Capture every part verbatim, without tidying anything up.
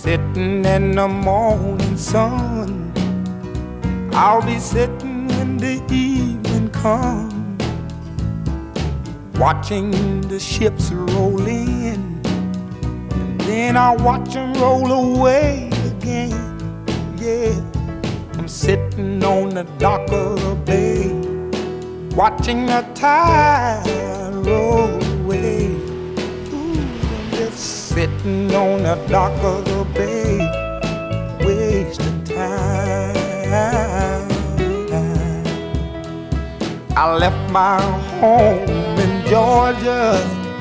sitting in the morning sun. I'll be sitting when the evening comes, watching the ships roll in, and then I'll watch them roll away again. Yeah, I'm sitting on the dock of the bay, watching the tide roll away. Ooh, I'm just sitting on the dock of the bay, wasting time. I left my home in Georgia,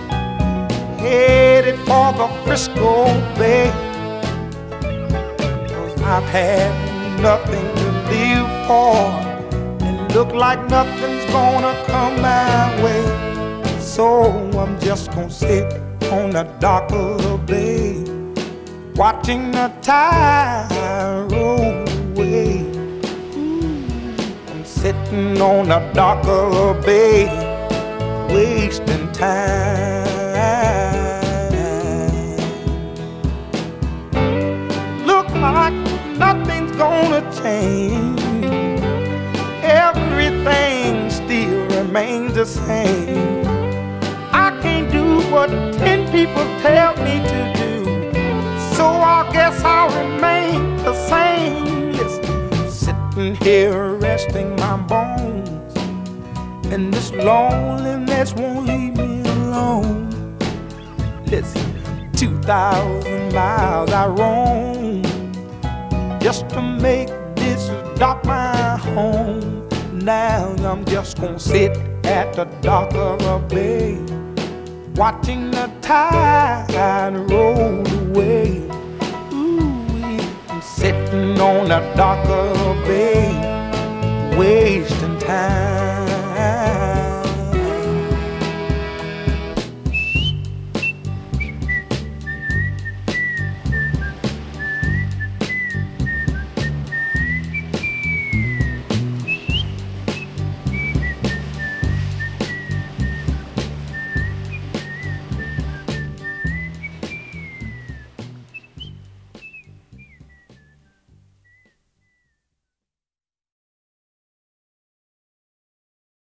headed for the Frisco Bay, 'cause I've had nothing to live for, and look like nothing's gonna come my way. So I'm just gonna sit on the dock of the bay, watching the tide roll away. Ooh, I'm sitting on the dock of the bay, wasting time. Look like nothing's gonna change, everything still remains the same. I can't do what ten people tell me to do, so I guess I'll remain the same. Listen, sitting here resting my bones, and this loneliness won't leave me alone. Listen, two thousand miles I roam just to make this dock my home. Now I'm just gonna sit at the dock of the bay, watching the tide roll away. Ooh, I'm sitting on the dock of the bay, wasting time.